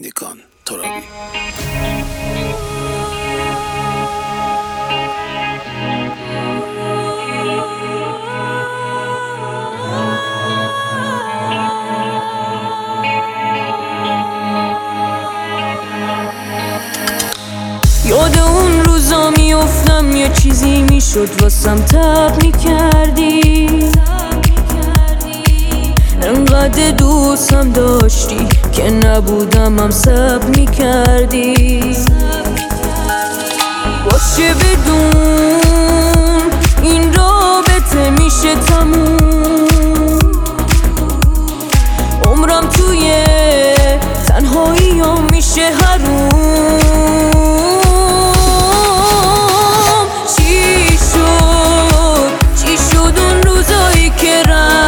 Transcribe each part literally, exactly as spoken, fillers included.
نیکان ترابی. یاد اون روزا میافتم یه چیزی میشد واسم تب میکردی، انقدر دوستم داشتی که نبودم هم سب میکردی. باشه بدون این رابطه میشه تموم، عمرم توی تنهایی ها میشه حروم. چی شد چی شد اون روزایی که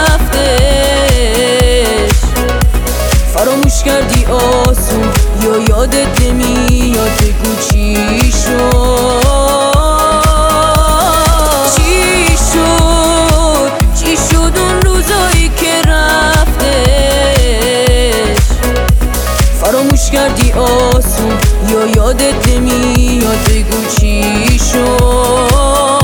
رفتش، فراموش کردی آسون یا یادت نمیاد؟ بگو چی شد چی شد چی شد اون روزایی که رفتش، فراموش کردی آسون یا یادت نمیاد؟ بگو چی شد.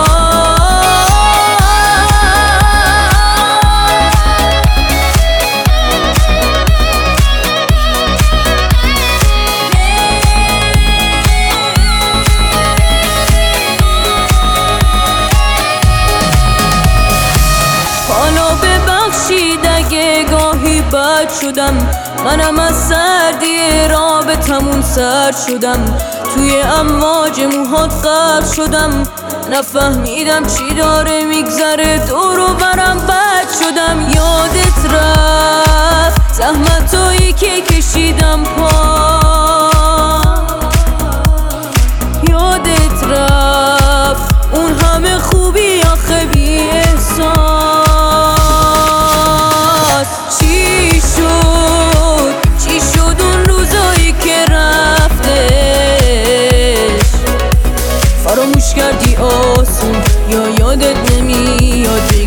حالا ببخشید اگه گاهی بد شدم، منم از سردی رابطمون سرد شدم، توی امواج موهات غرق شدم، نفهمیدم چی داره میگذره دور و برم بد شدم. یادت رفت زحمتایی که کشیدم پا، یادت رفت اون همه خوبی آخه بی احساس. چی شد چی شد اون روزایی که رفتش، فراموش کردی آسون یا یادت نمیاد؟